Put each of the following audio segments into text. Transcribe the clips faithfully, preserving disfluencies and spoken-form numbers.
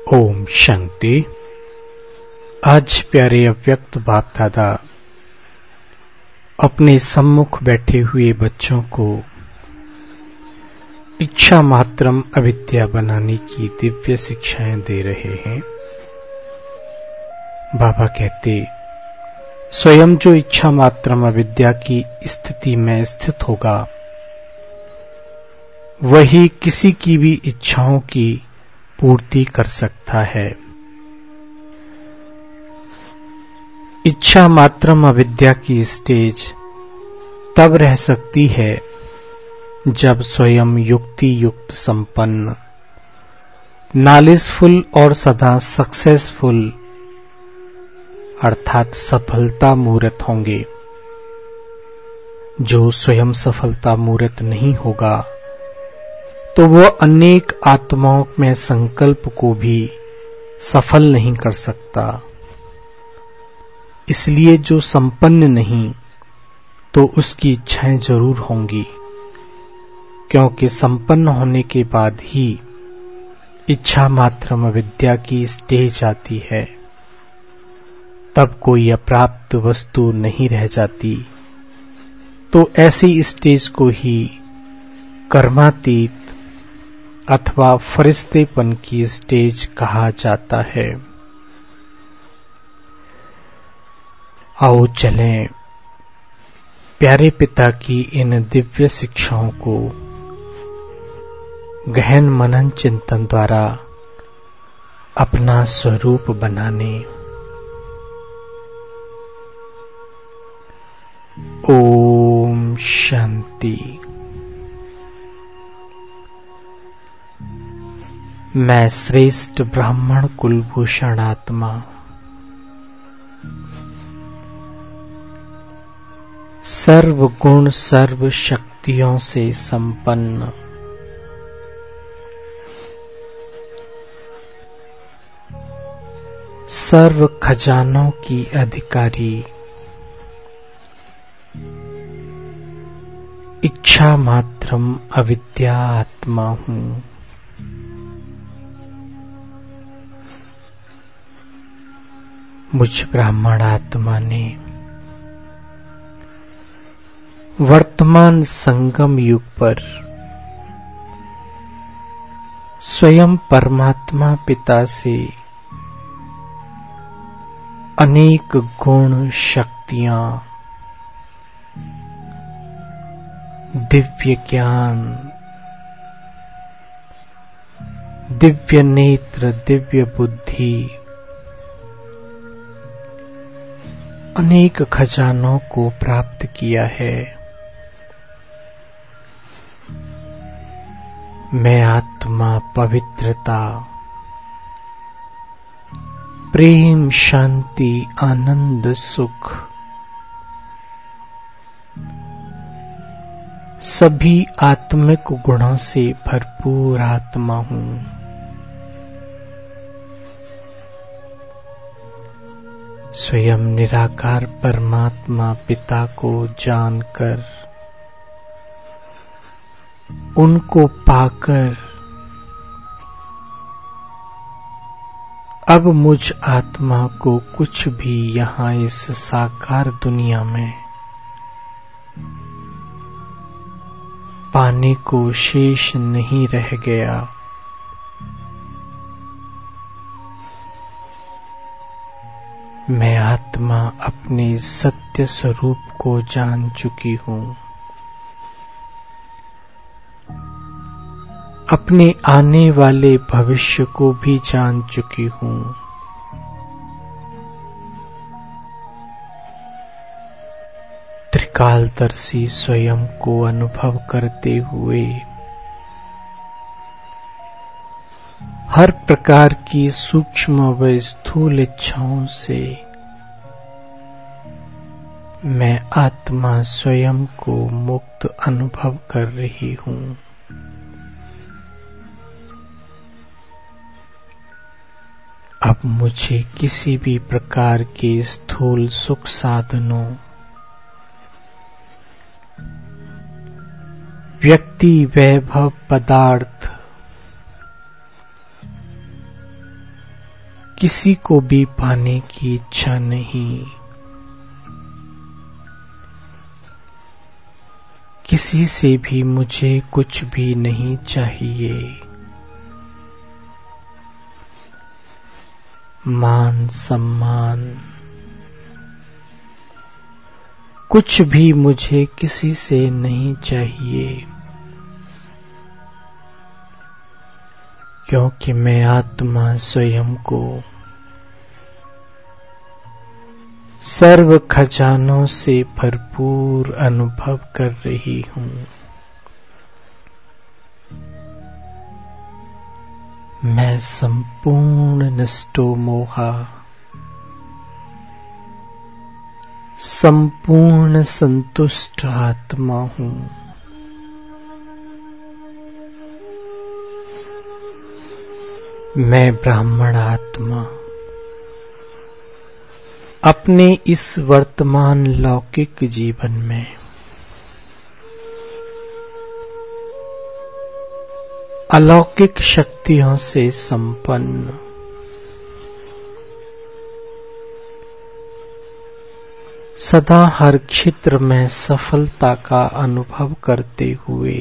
ओम शांति। आज प्यारे अव्यक्त बाप दादा अपने सम्मुख बैठे हुए बच्चों को इच्छा मात्रम अविद्या बनाने की दिव्य शिक्षाएं दे रहे हैं। बाबा कहते, स्वयं जो इच्छा मात्रम अविद्या की स्थिति में स्थित होगा वही किसी की भी इच्छाओं की पूर्ति कर सकता है। इच्छा मात्रम अविद्या की स्टेज तब रह सकती है जब स्वयं युक्ति युक्त संपन्न, नॉलेजफुल और सदा सक्सेसफुल अर्थात सफलता मूर्त होंगे। जो स्वयं सफलता मूर्त नहीं होगा तो वह अनेक आत्माओं में संकल्प को भी सफल नहीं कर सकता। इसलिए जो संपन्न नहीं तो उसकी इच्छाएं जरूर होंगी, क्योंकि संपन्न होने के बाद ही इच्छा मात्रम अविद्या की स्टेज आती है। तब कोई अप्राप्त वस्तु नहीं रह जाती। तो ऐसी स्टेज को ही कर्मातीत अथवा फरिश्तेपन की स्टेज कहा जाता है। आओ चलें प्यारे पिता की इन दिव्य शिक्षाओं को गहन मनन चिंतन द्वारा अपना स्वरूप बनाने। ओम शांति। मैं श्रेष्ठ ब्राह्मण कुलभूषण आत्मा सर्व गुण सर्व शक्तियों से संपन्न सर्व खजानों की अधिकारी इच्छा मात्रम अविद्या आत्मा हूं। मुझ ब्राह्मण आत्मा ने वर्तमान संगम युग पर स्वयं परमात्मा पिता से अनेक गुण शक्तियां, दिव्य ज्ञान, दिव्य नेत्र, दिव्य बुद्धि, अनेक खजानों को प्राप्त किया है। मैं आत्मा पवित्रता, प्रेम, शांति, आनंद, सुख सभी आत्मिक गुणों से भरपूर आत्मा हूं। स्वयं निराकार परमात्मा पिता को जानकर, उनको पाकर अब मुझ आत्मा को कुछ भी यहां इस साकार दुनिया में पाने को शेष नहीं रह गया। मैं आत्मा अपने सत्य स्वरूप को जान चुकी हूं। अपने आने वाले भविष्य को भी जान चुकी हूं। त्रिकालदर्शी स्वयं को अनुभव करते हुए हर प्रकार की सूक्ष्म व स्थूल इच्छाओं से मैं आत्मा स्वयं को मुक्त अनुभव कर रही हूं। अब मुझे किसी भी प्रकार के स्थूल सुख साधनों, व्यक्ति, वैभव, पदार्थ किसी को भी पाने की इच्छा नहीं, किसी से भी मुझे कुछ भी नहीं चाहिए। मान सम्मान कुछ भी मुझे किसी से नहीं चाहिए, क्योंकि मैं आत्मा स्वयं को सर्व खजानों से भरपूर अनुभव कर रही हूँ। मैं संपूर्ण नष्टो मोहा, संपूर्ण संतुष्ट आत्मा हूँ। मैं ब्राह्मण आत्मा अपने इस वर्तमान लौकिक जीवन में अलौकिक शक्तियों से संपन्न सदा हर क्षेत्र में सफलता का अनुभव करते हुए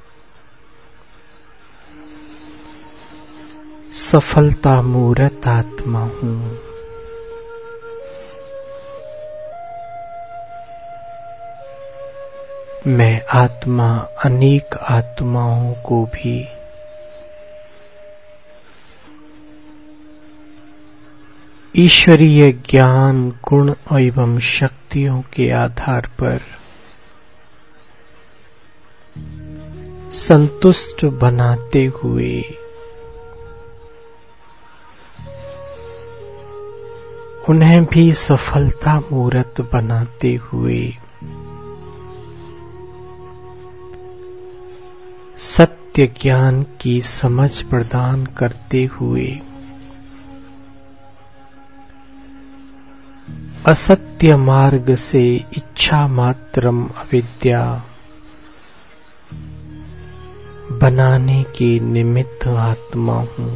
सफलता मूर्त आत्मा हूँ। मैं आत्मा अनेक आत्माओं को भी ईश्वरीय ज्ञान, गुण एवं शक्तियों के आधार पर संतुष्ट बनाते हुए उन्हें भी सफलता मूर्त बनाते हुए सत्य ज्ञान की समझ प्रदान करते हुए असत्य मार्ग से इच्छा मात्रम अविद्या बनाने के निमित्त आत्मा हूँ।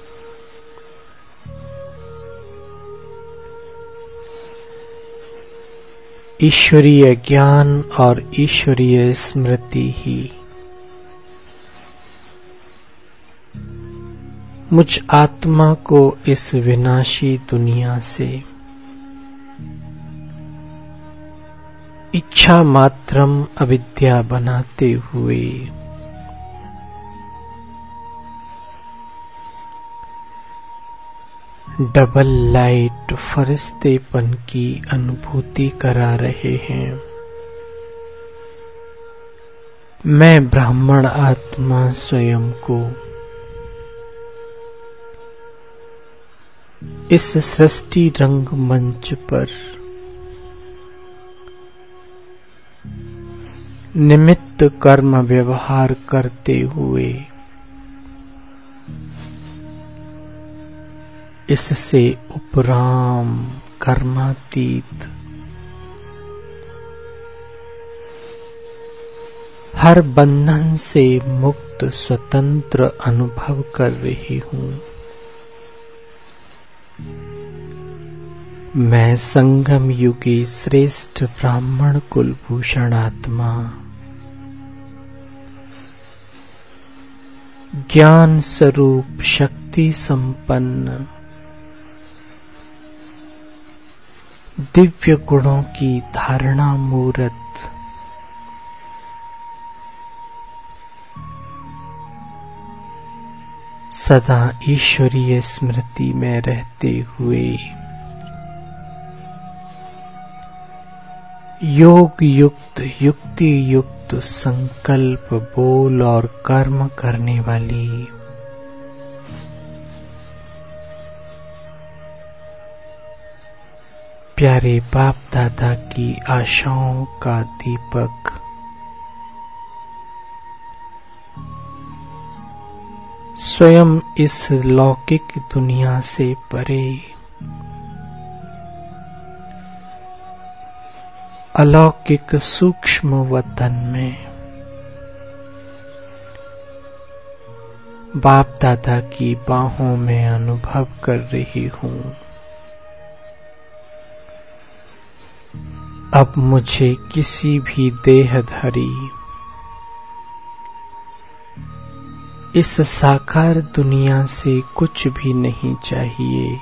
ईश्वरीय ज्ञान और ईश्वरीय स्मृति ही मुझ आत्मा को इस विनाशी दुनिया से इच्छा मात्रम अविद्या बनाते हुए डबल लाइट फरिश्तेपन की अनुभूति करा रहे हैं। मैं ब्राह्मण आत्मा स्वयं को इस सृष्टि रंग मंच पर निमित्त कर्म व्यवहार करते हुए इससे उपराम कर्मातीत हर बंधन से मुक्त स्वतंत्र अनुभव कर रही हूँ। मैं संगम युगी श्रेष्ठ ब्राह्मण कुलभूषण आत्मा ज्ञान स्वरूप शक्ति संपन्न दिव्य गुणों की धारणा मूर्त सदा ईश्वरीय स्मृति में रहते हुए योग युक्त युक्ति युक्त संकल्प बोल और कर्म करने वाली प्यारे बाप दादा की आशाओं का दीपक स्वयं इस लौकिक दुनिया से परे अलौकिक सूक्ष्म वतन में बाप दादा की बाहों में अनुभव कर रही हूँ। अब मुझे किसी भी देहधारी इस साकार दुनिया से कुछ भी नहीं चाहिए।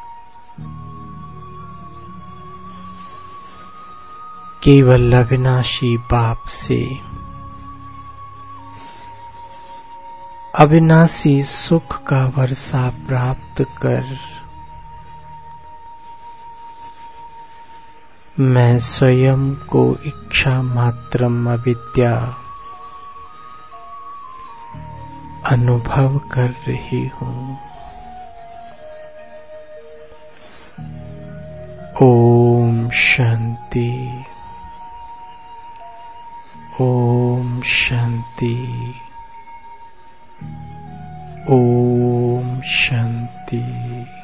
केवल अविनाशी बाप से अविनाशी सुख का वर्षा प्राप्त कर मैं स्वयं को इच्छा मात्रम अविद्या अनुभव कर रही हूँ। ओम शांति, ओम शांति, ओम शांति।